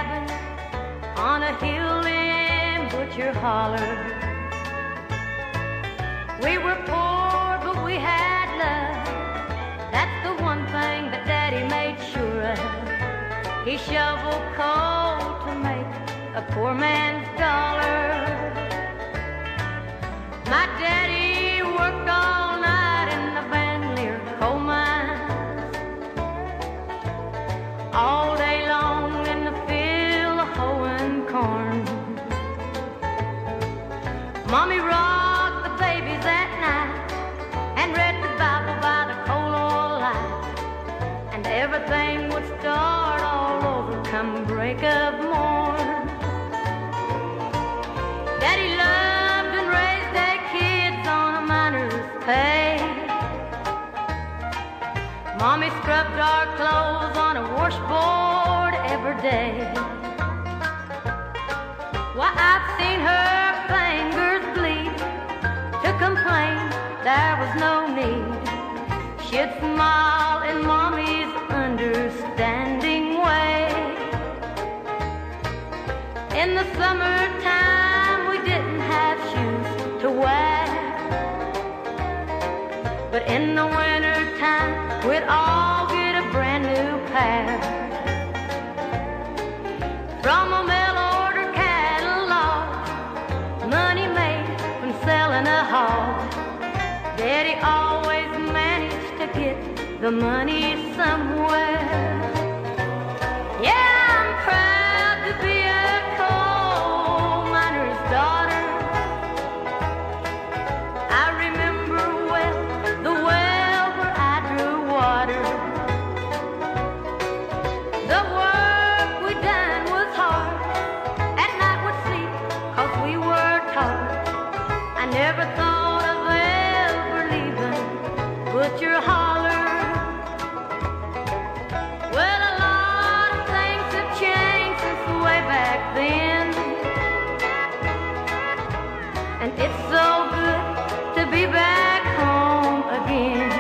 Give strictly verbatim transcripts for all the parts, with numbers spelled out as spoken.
cabin on a hill in Butcher Holler. We were poor, but we had love. That's the one thing that Daddy made sure of. He shoveled coal to make a poor man's dollar. My daddy worked all night in the Van Leer coal mines, all day long in the field hoeing corn. Mommy rocked the babies at night and read the Bible by the coal oil light, and everything would start all over come break of morn. Daddy loved and raised their kids on a miner's pay. Mommy scrubbed our clothes on a washboard every day. Why, I've seen her fingers bleed to complain there was no need. She'd smile in Mommy's understanding way. In the summertime we didn't have shoes to wear, but in the wintertime we'd all get a brand new pair. From a mail order catalog, money made from selling a hog, Daddy always managed to get the money somewhere. Yeah, I'm proud to be a coal miner's daughter. I remember well the well where I drew water. The work we done was hard. At night we'd sleep 'cause we were taught. I never thought of ever leaving Butcher Holler. Well, a lot of things have changed since way back then, and it's so good to be back home again.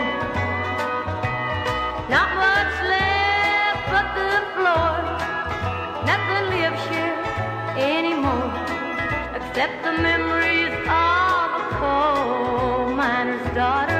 Not much left but the floor, nothing lives here anymore except the memories of a coal miner's daughter.